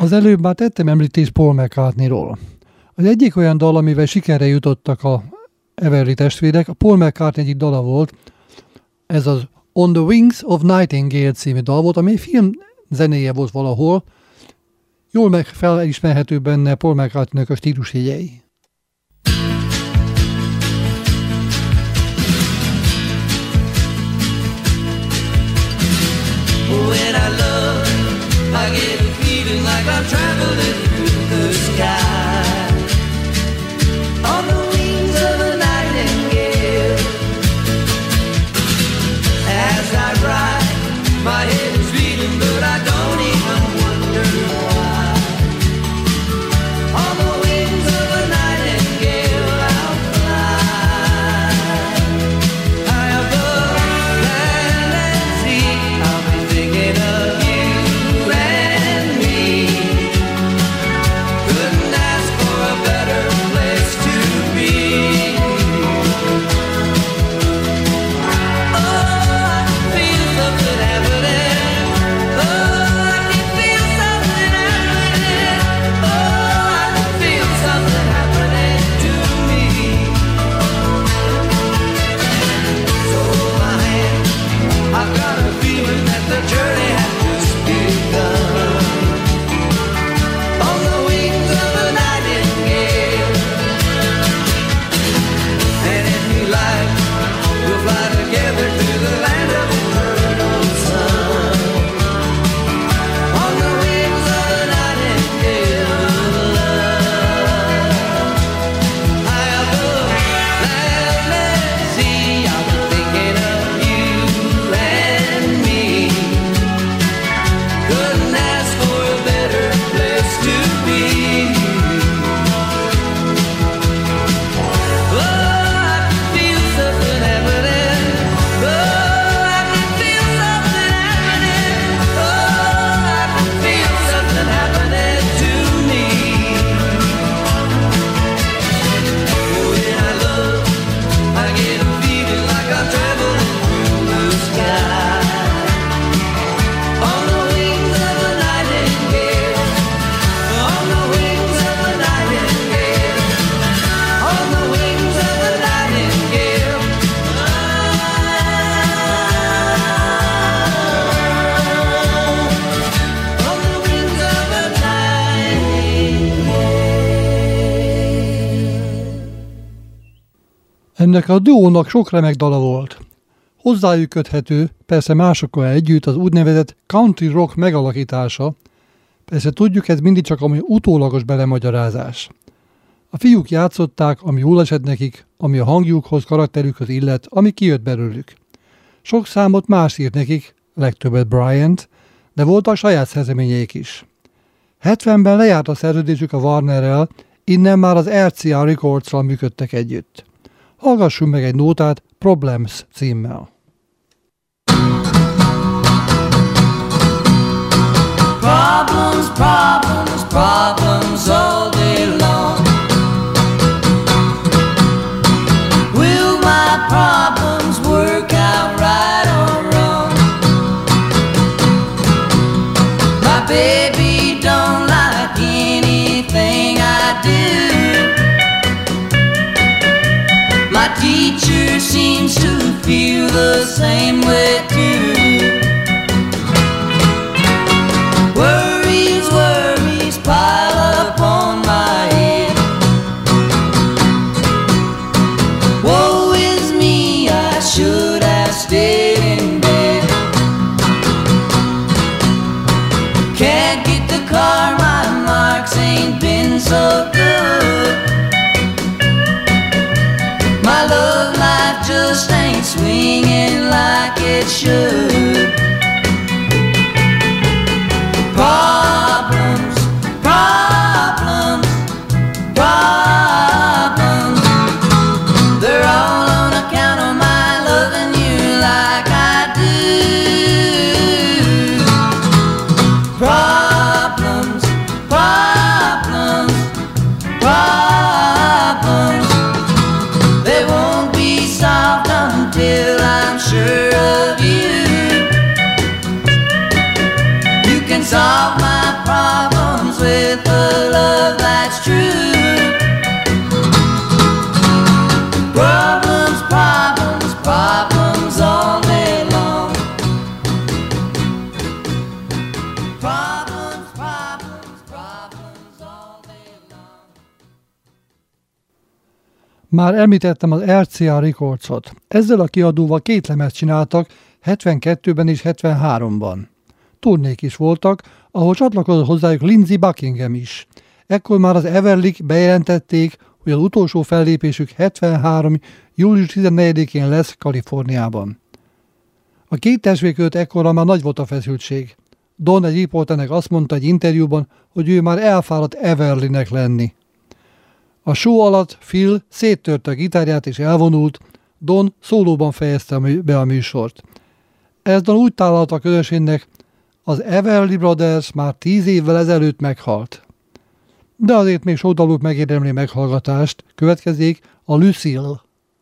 Az előbb már tettem említést Paul McCartneyról. Az egyik olyan dal, amivel sikerre jutottak a Everly testvérek, a Paul McCartney egyik dala volt, ez az On the Wings of Nightingale című dal volt, ami film zenéje volt valahol, jól felismerhető benne Paul McCartneynek a stílusjegyei. When I love, I get a feeling like I'm traveling through the sky on the wings of a nightingale. As I ride, my head is reeling, but I don't even wonder why. On the wings of a nightingale, I'll fly high above land and sea. I'll be thinking of you and me. Couldn't ask for a better place to be. Oh, I can feel something happening. Oh, I can feel something happening. Oh, I can feel something happening to me. So hold my hand. I've got a feeling that the journey has just begun. On the wings of a nightingale. And if you like, we'll fly together to the land of eternal sun. On the wings of a nightingale love. High above land and sea, I'll be thinking of you and me. Couldn't ask for a better place to be. Oh, I can feel something happening. Oh, I can feel something happening. Oh, I can feel something happening to me. When I love, I get a feeling like I'm traveling through the sky. On the wings of a nightingale. On the wings of a nightingale. On the wings of a nightingale. On the wings of a nightingale. Ennek a duónak sok remek dala volt. Hozzájuk köthető, persze másokkal együtt az úgynevezett country rock megalakítása, persze tudjuk, ez mindig csak ami utólagos belemagyarázás. A fiúk játszották, ami jól esett nekik, ami a hangjukhoz, karakterükhöz illet, ami kijött belőlük. Sok számot más írt nekik, legtöbbet Bryant, de voltak saját szerzeményeik is. 70-ben lejárt a szerződésük a Warnerrel, innen már az RCA Records-ral működtek együtt. Hallgassunk meg egy nótát Problems címmel. Problems, problems, problems all day long. Will my problems work out right or wrong? My baby don't like anything I do. My teacher seems to feel the same way too. Worries, worries pile up on my head. Woe is me, I should have stayed in bed. Can't get the car, my marks ain't been so good. My love life just ain't swinging like it should. Problems, problems, problems. They're all on account of my loving you like I do. Problems, problems. Már említettem az RCA Recordsot. Ezzel a kiadóval 2 lemezt csináltak 72-ben és 73-ban. Turnék is voltak, ahol csatlakozott hozzájuk Lindsey Buckingham is. Ekkor már az Everlyk bejelentették, hogy az utolsó fellépésük 73. július 14-én lesz Kaliforniában. A 2 testvér között ekkorra már nagy volt a feszültség. Don egy riporternek azt mondta egy interjúban, hogy ő már elfáradt Everlynek lenni. A show alatt Phil széttörte a gitárját és elvonult, Don szólóban fejezte be a műsort. Ezzel úgy tálalta a közönségnek, az Everly Brothers már 10 évvel ezelőtt meghalt. De azért még sok daluk megérdemli meghallgatást, következik a Lucille.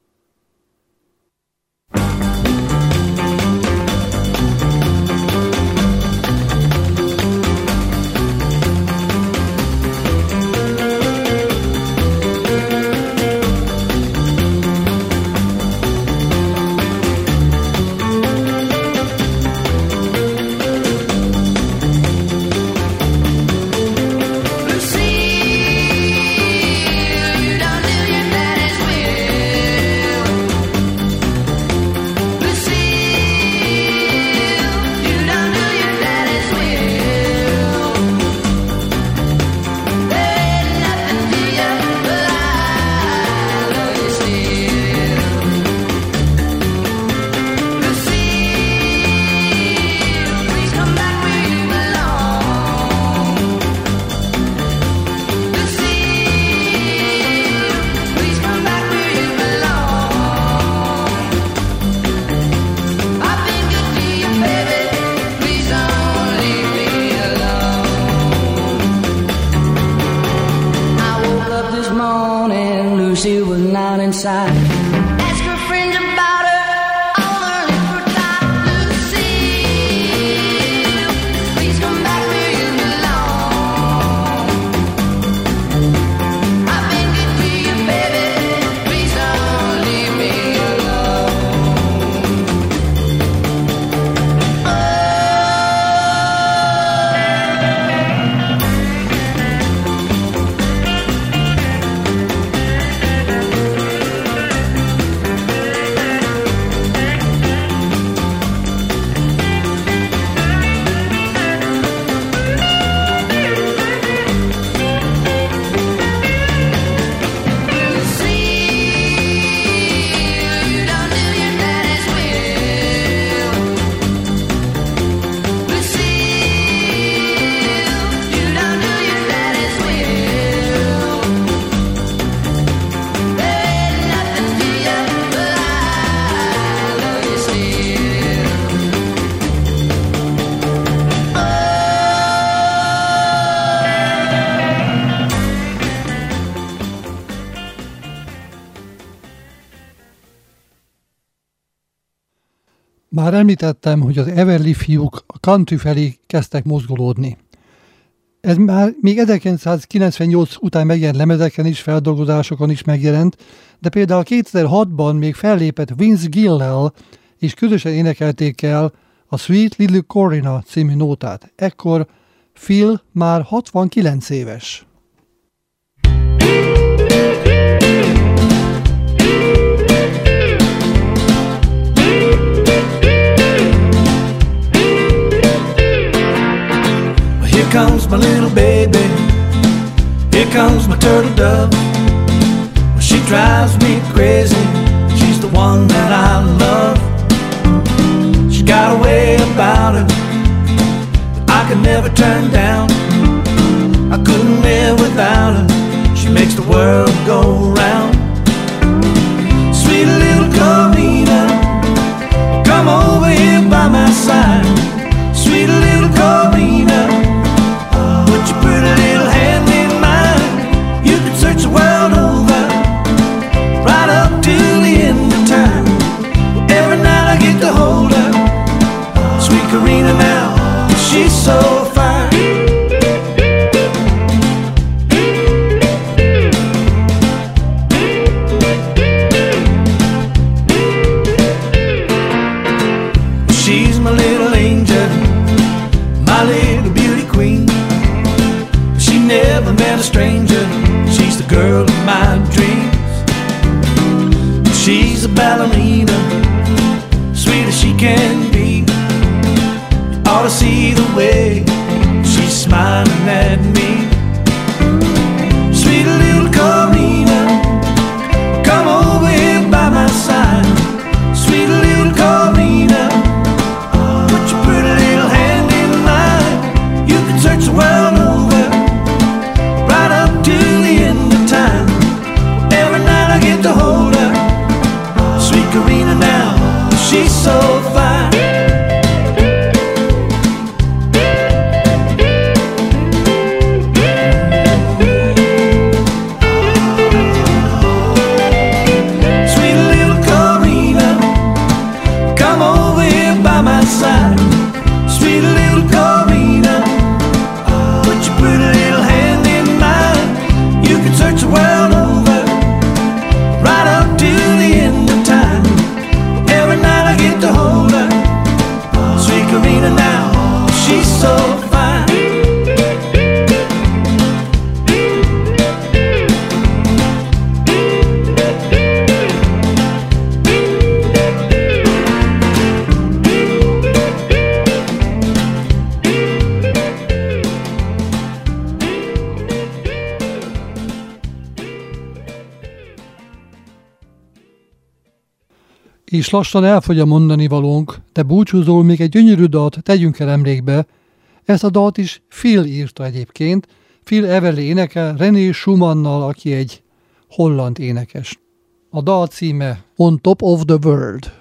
Már említettem, hogy az Everly fiúk a country felé kezdtek mozgolódni. Ez már még 1998 után megjelent lemezeken is, feldolgozásokon is megjelent, de például 2006-ban még fellépett Vince Gill-lel, és közösen énekelték el a Sweet Little Corina című nótát. Ekkor Phil már 69 éves. Here comes my little baby, here comes my turtle dove. She drives me crazy, she's the one that I love. She's got a way about her that I could never turn down. I couldn't live without her, she makes the world go round. Sweet little Corina, come over here by my side. Sweet little Corina, put your pretty little hand in mine. You can search the world over, right up till the end of time. Every night I get to hold her, sweet Corina now, she's so fine. She's my little angel, my little beauty queen. She never met a stranger, she's the girl of my dreams. ballerina, sweet as she can be. You ought to see the way she's smiling at me. Sweet little Corina, come over here by my side. Sweet little Corina, put your pretty little hand in mine. You can search the world over, right up to the end of time. Every night I get to hold her. Sweet Corina now, she's so fine. Sweet little Corina, come over here by my side. Sweet little Corina, put your pretty little hand in mine. You can search the world over, right up to the end of time. Every night I get to hold her. Sweet Corina now, she's so fine. És lassan elfogy a mondani valónk, de búcsúzól még egy gyönyörű dalt tegyünk el emlékbe. Ezt a dalt is Phil írta egyébként. Phil Everly énekel René Schumannal, aki egy holland énekes. A dal címe On Top of the World.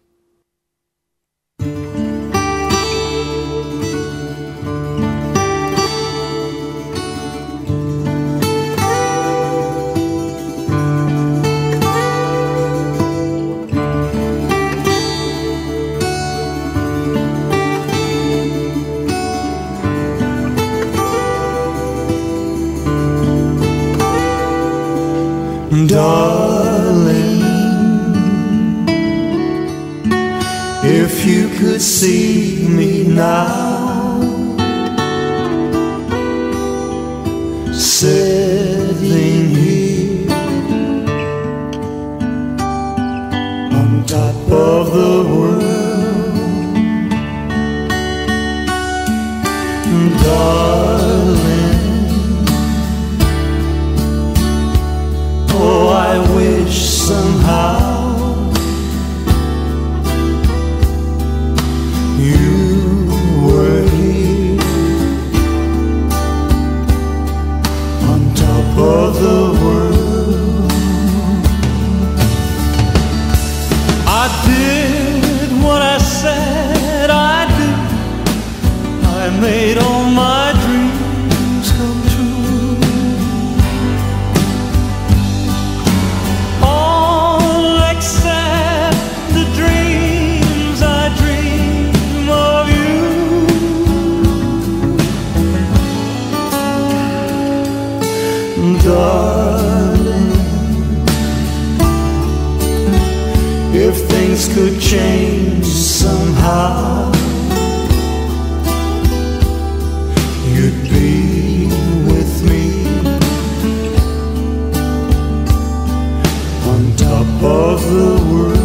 Darling, if you could see me now, sitting here on top of the world, darling. Oh, I wish somehow you were here on top of the world. I did what I said I'd do. I made all my dreams come true. All except the dreams I dream of you. Darling, if things could change somehow, you'd be with me on top of the world.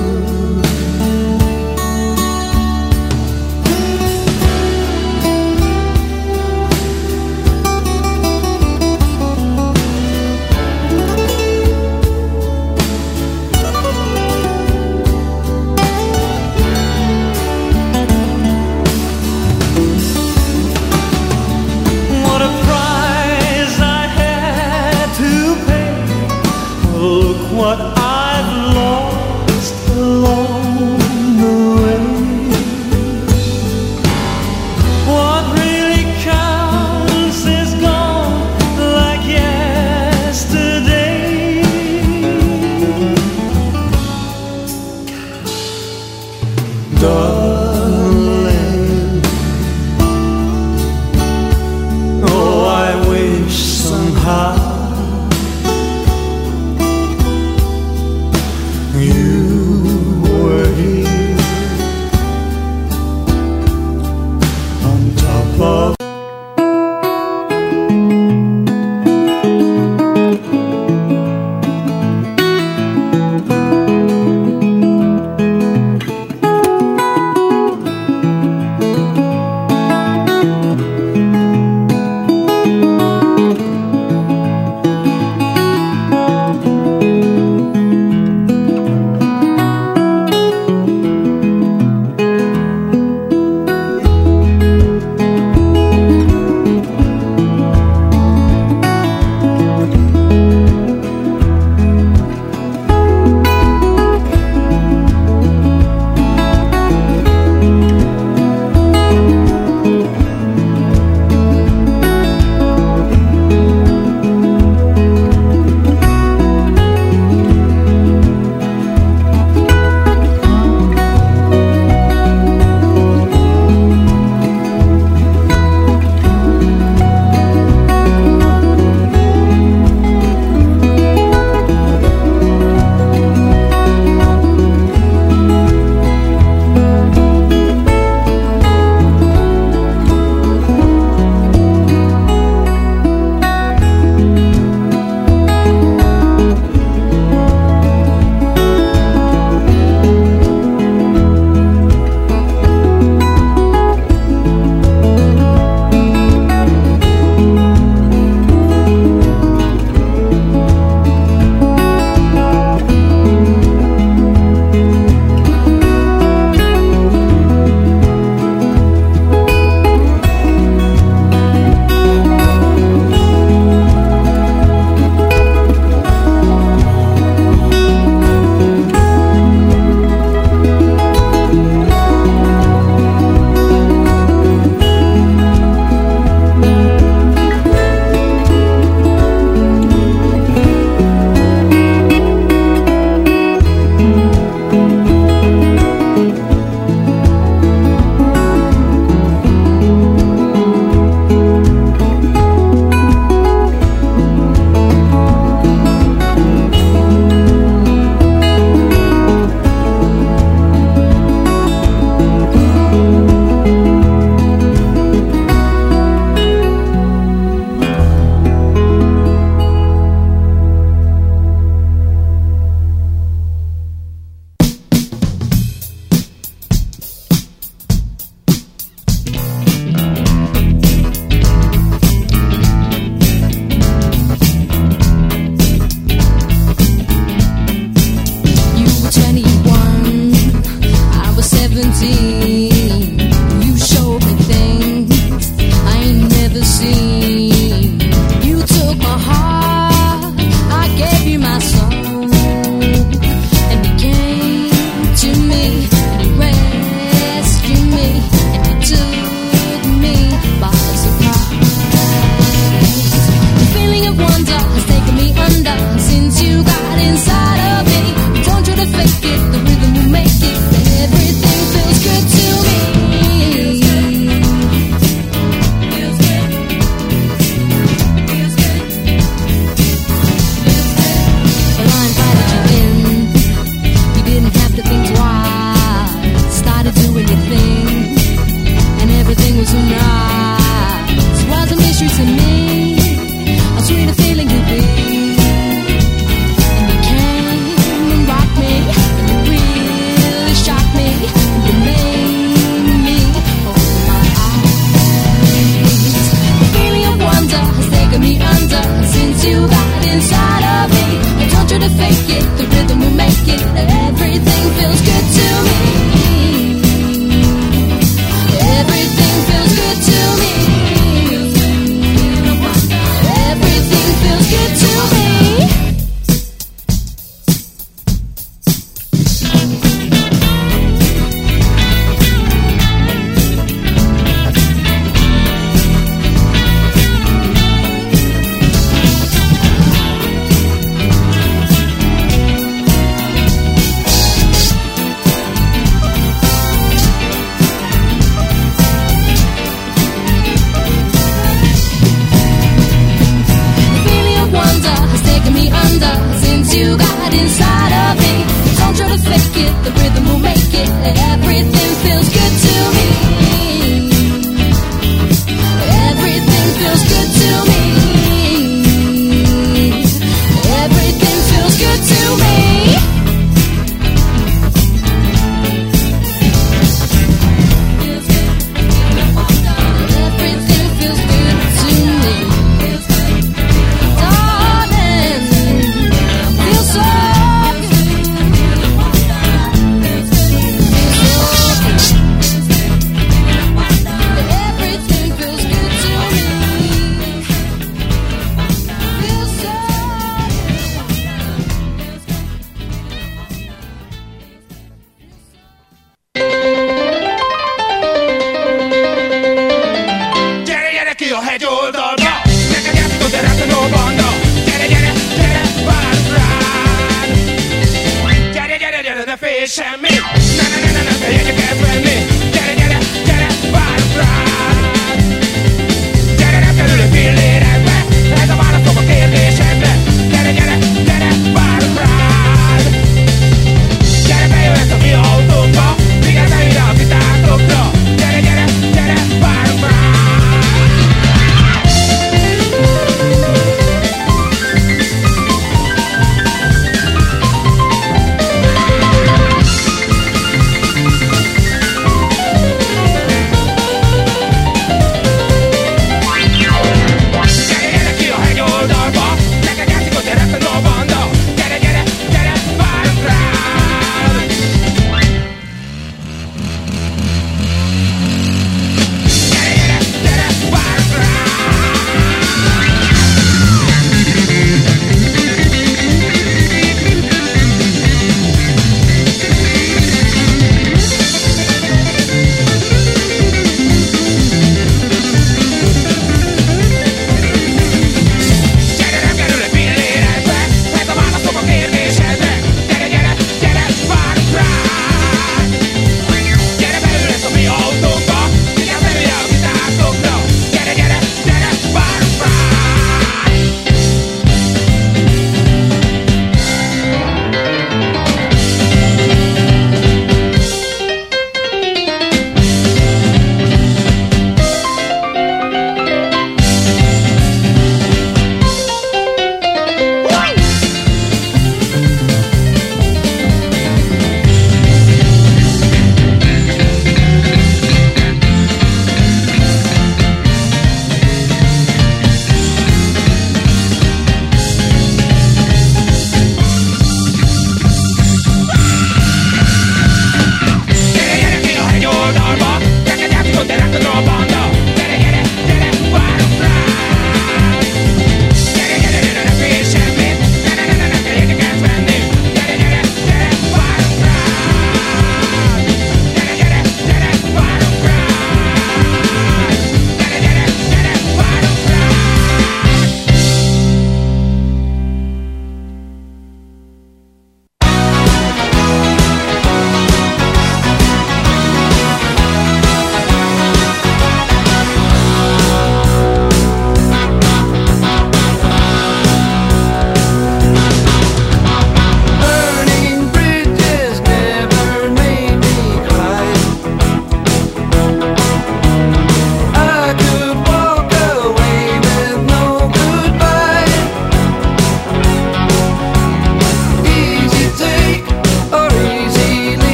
streets of